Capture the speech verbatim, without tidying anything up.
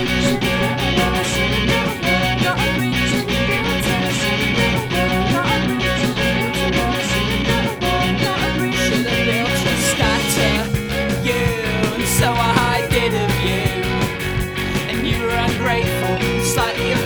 So I did of you, and you were ungrateful, slightly